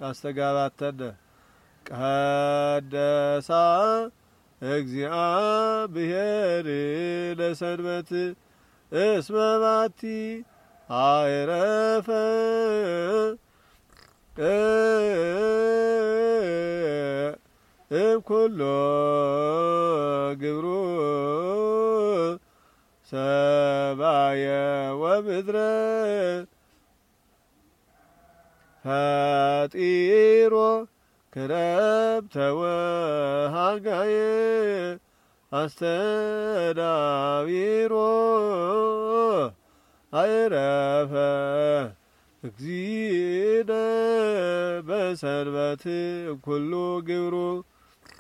ካስተጋባተነ ቀደሳ እግዚአብሔር ለሰንበት እስመ ባቲ አይረፈ እምኩሎ ግብሩ ሰባየ ወምድረ ፈጢሮ ክረምተ ወሃጋየ አስተዳቢሮ አይረፈ እግዚእነ በሰንበት እምኩሉ ግብሩ